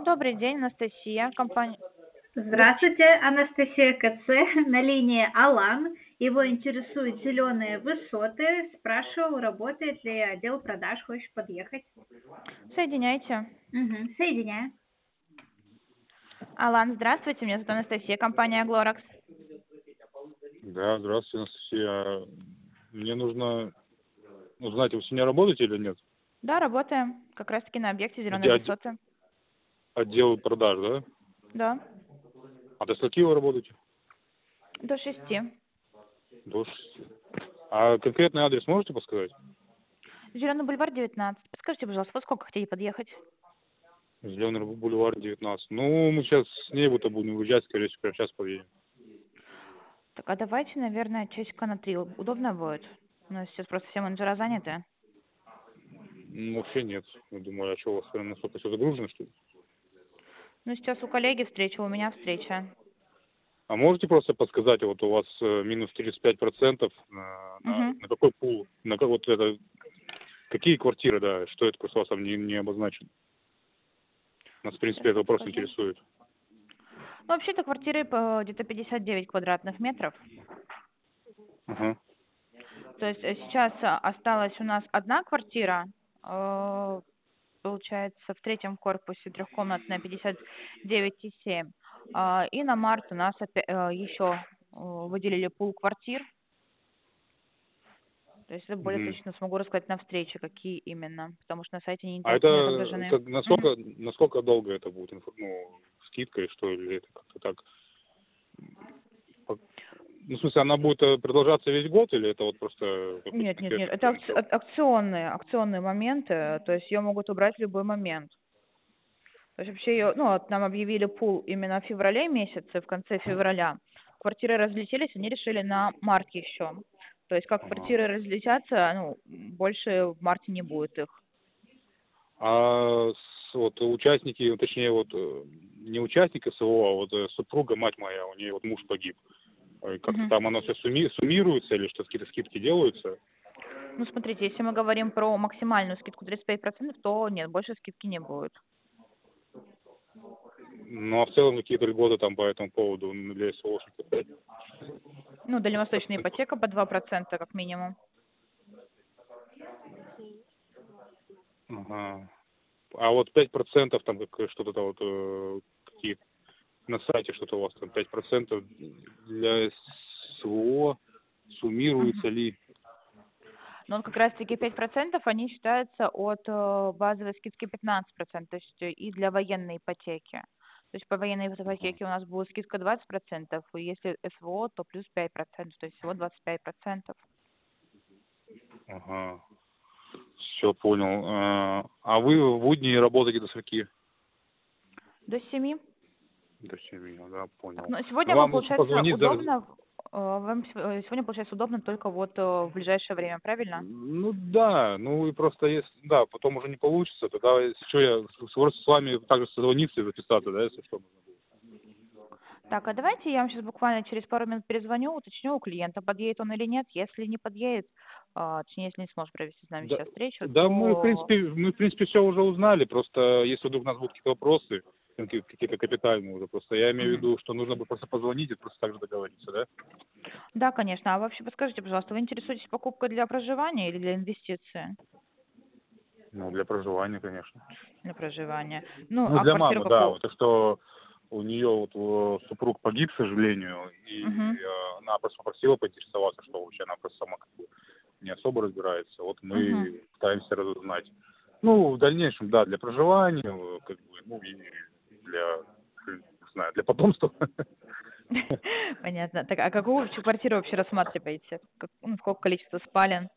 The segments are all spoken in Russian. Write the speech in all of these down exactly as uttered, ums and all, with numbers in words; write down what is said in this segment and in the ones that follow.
Добрый день, Анастасия, компания. Выключи. Здравствуйте, Анастасия КЦ, на линии Алан. Его интересуют зеленые высоты. Спрашивал, работает ли отдел продаж, хочешь подъехать? Соединяйте. Угу, соединяю. Алан, здравствуйте, меня зовут Анастасия, компания Глоракс. Да, здравствуйте, Анастасия. А Мне нужно узнать, вы сегодня работаете или нет? Да, работаем. Как раз таки на объекте Где зеленые отде- высоты. отдел продаж, да? Да. А до скольки вы работаете? До шести. До шести. А конкретный адрес можете подсказать? Зеленый бульвар девятнадцать. Подскажите, пожалуйста, во сколько хотите подъехать? Зеленый бульвар девятнадцать. Ну, мы сейчас с ней-то будем уезжать, скорее всего, прямо сейчас подъедем. Так, а давайте, наверное, часика на три. Удобно будет? У нас сейчас просто все менеджера заняты. Ну, вообще нет. Я думаю, а что у вас прям настолько все загружено, что ли? Ну, сейчас у коллеги встреча, у меня встреча. А можете просто подсказать, вот у вас э, минус тридцать пять процентов на, на, Угу. на какой пул? На как вот это, какие квартиры, да, что это просто у вас там не, не обозначено? Нас, в принципе, Сейчас этот вопрос подскажу. интересует. Ну, вообще-то квартиры по где-то пятьдесят девять квадратных метров. Ага. То есть э, сейчас а, осталась у нас одна квартира, э, получается, в третьем корпусе трехкомнатная пятьдесят девять и семь. А, И на март у нас опя- э, еще э, выделили пул квартир. То есть это более Мгм. точно смогу рассказать на встрече, какие именно, потому что на сайте не, А инте- не это отображены. как, Мгм. насколько, насколько долго это будет, инфо- ну, скидка и что, или это как-то так? По- Ну, в смысле, она будет э, продолжаться весь год, или это вот просто какой-то Нет, нет, нет, конкретный это определенный акци- срок? ак- акционные, акционные моменты, то есть ее могут убрать в любой момент. То есть вообще ее, ну, вот нам объявили пул именно в феврале месяце, в конце февраля. Квартиры разлетелись, они решили на март еще. То есть как Ага. квартиры разлетятся, ну, больше в марте не будет их. А с- вот участники, ну, точнее, вот э, не участник СВО, а вот э, супруга, мать моя, у нее вот муж погиб. Э, Как-то Мгм. там оно все суммируется или что, какие-то скидки делаются? Ну, смотрите, если мы говорим про максимальную скидку тридцать пять процентов, то нет, больше скидки не будет. Ну, а в целом какие-то льготы там по этому поводу м, для СВОшников? Ну, дальневосточная ипотека по два процента как минимум. Ага. А вот пять процентов там как что-то там вот э, какие на сайте что-то у вас там пять процентов для СВО Мгм. суммируется ли? Но вот как раз-таки пять процентов они считаются от э, базовой скидки пятнадцать процентов, то есть э, и для военной ипотеки. То есть по военной Ага. ипотеке у нас будет скидка двадцать процентов, и если СВО, то плюс пять процентов, то есть всего двадцать пять процентов. Ага. Все понял. А а вы в будни работаете до скольки? До семи. До семи, да, понял. Но Ну, сегодня вам, вам лучше получается, позвонить за... удобно, э, вам сев- э, сегодня, получается, удобно только вот э, в ближайшее время, правильно? Ну да, ну и просто если, да, потом уже не получится, тогда, если что, я с, с с вами также созвониться и записаться, да, если что. Так, а давайте я вам сейчас буквально через пару минут перезвоню, уточню у клиента, подъедет он или нет. Если не подъедет, а, точнее, если не сможет провести с нами Да, сейчас встречу, да, мы, в то принципе, мы, в принципе, все уже узнали, просто если вдруг у нас будут какие-то вопросы, какие- какие-то капитальные уже, просто я имею в Мгм. виду, что нужно бы просто позвонить и просто так же договориться, да? Да, конечно. А вообще подскажите, пожалуйста, вы интересуетесь покупкой для проживания или для инвестиции? Ну, для проживания, конечно. Для проживания. Ну, Ну, а для квартиру мамы, да, какого? вот то, что у нее вот э, супруг погиб, к сожалению, и Угу. э, она просто попросила поинтересоваться, что вообще она просто сама как бы не особо разбирается. Вот Угу. мы пытаемся разузнать. Ну, в дальнейшем, да, для проживания, э, как бы, ну, и для, не знаю, для потомства. Понятно. Так, а какую вообще квартиру вообще рассматриваете? Как- ну, сколько количество спален?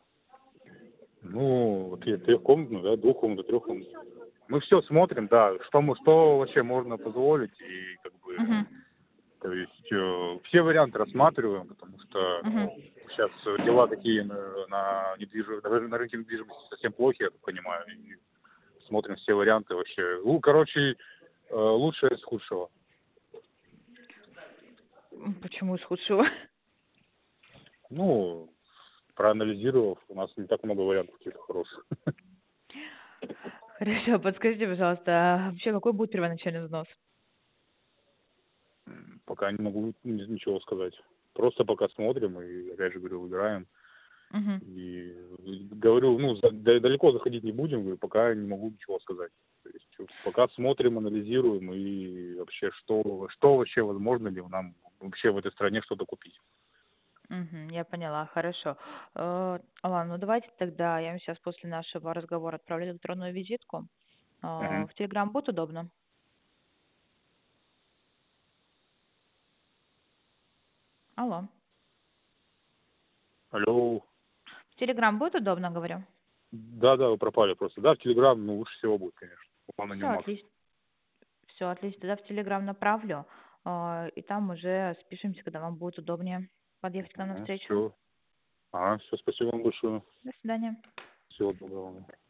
Ну, вот и трехкомнатную, да, двухкомнатную, трехкомнатную. Мы все смотрим, да, что мы, что вообще можно позволить, и как бы, Угу. то есть э, все варианты рассматриваем, потому что, Угу. ну, сейчас дела такие на, на, недвижим- на ры- на рынке недвижимости совсем плохи, я так понимаю, и смотрим все варианты вообще. Ну, короче, э, лучшее из худшего. Почему из худшего? Ну, проанализировав, у нас не так много вариантов каких-то хороших. Хорошо, подскажите, пожалуйста, а вообще какой будет первоначальный взнос? М, Пока не могу ни- ничего сказать. Просто пока смотрим и, опять же, говорю, выбираем. Мгм. И говорю, ну, за- да- далеко заходить не будем, говорю, пока не могу ничего сказать. То есть чё, пока смотрим, анализируем и вообще, что, что вообще возможно ли нам вообще в этой стране что-то купить. Мгм. Я поняла, хорошо. Э, Ладно, ну давайте тогда я вам сейчас после нашего разговора отправлю электронную визитку. А, Мгм. В Телеграм будет удобно? Алло. Алло. В Телеграм будет удобно, говорю? Да, да, вы пропали просто. Да, в Телеграм, ну, лучше всего будет, конечно. Главное, не Все, в Макс. отлично. Все, отлично. Тогда в Телеграм направлю. а, И там уже спишемся, когда вам будет удобнее подъехать к нам Ага, навстречу. все. Ага, все, спасибо вам большое. До свидания. Всего доброго.